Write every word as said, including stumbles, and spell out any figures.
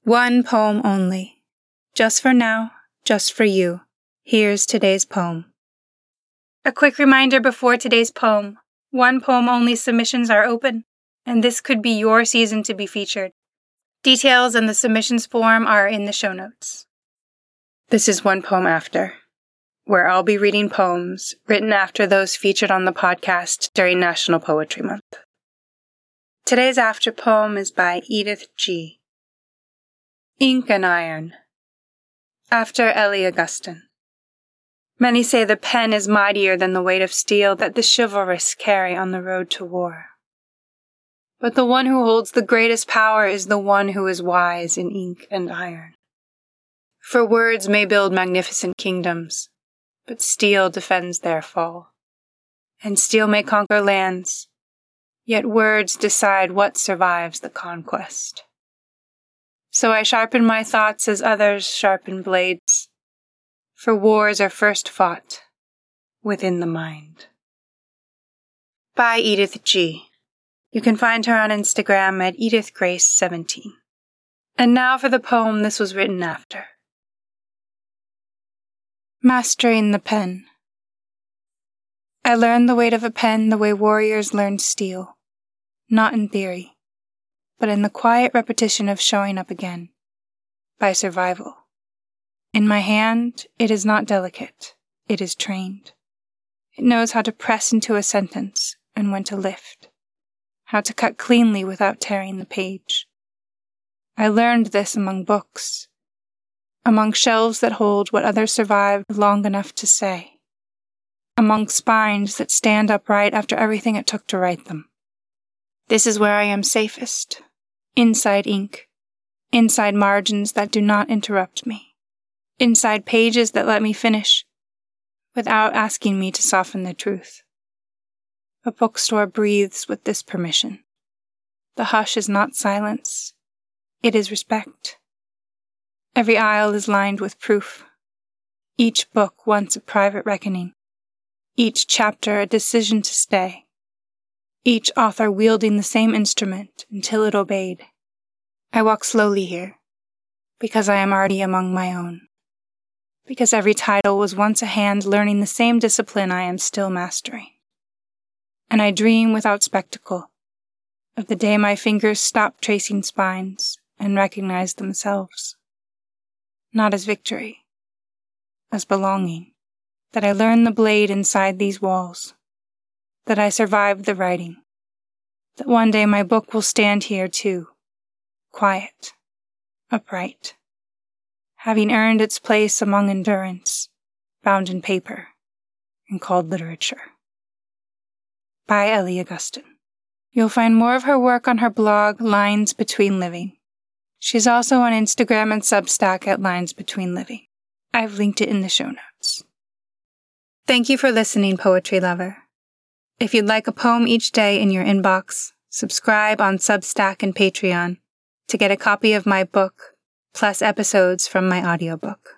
One poem only. Just for now, just for you. Here's today's poem. A quick reminder before today's poem. One poem only submissions are open, and this could be your season to be featured. Details and the submissions form are in the show notes. This is One Poem After, where I'll be reading poems written after those featured on the podcast during National Poetry Month. Today's after poem is by Edith G. Ink and Iron. After Ellie Augustin. Many say the pen is mightier than the weight of steel that the chivalrous carry on the road to war. But the one who holds the greatest power is the one who is wise in ink and iron. For words may build magnificent kingdoms, but steel defends their fall. And steel may conquer lands, yet words decide what survives the conquest. So I sharpen my thoughts as others sharpen blades, for wars are first fought within the mind. By Edith G. You can find her on Instagram at edith grace seventeen. And now for the poem this was written after. Mastering the pen. I learned the weight of a pen the way warriors learned steel, not in theory, but in the quiet repetition of showing up again, by survival. In my hand, it is not delicate, it is trained. It knows how to press into a sentence and when to lift, how to cut cleanly without tearing the page. I learned this among books, among shelves that hold what others survived long enough to say, among spines that stand upright after everything it took to write them. This is where I am safest, inside ink, inside margins that do not interrupt me, inside pages that let me finish without asking me to soften the truth. A bookstore breathes with this permission. The hush is not silence, it is respect. Every aisle is lined with proof. Each book once a private reckoning, each chapter a decision to stay. Each author wielding the same instrument until it obeyed. I walk slowly here, because I am already among my own. Because every title was once a hand learning the same discipline I am still mastering. And I dream without spectacle of the day my fingers stop tracing spines and recognize themselves. Not as victory, as belonging, that I learn the blade inside these walls, that I survived the writing, that one day my book will stand here too, quiet, upright, having earned its place among endurance, bound in paper, and called literature. By Ellie Augustin. You'll find more of her work on her blog, Lines Between Living. She's also on Instagram and Substack at Lines Between Living. I've linked it in the show notes. Thank you for listening, poetry lover. If you'd like a poem each day in your inbox, subscribe on Substack and Patreon to get a copy of my book, plus episodes from my audiobook.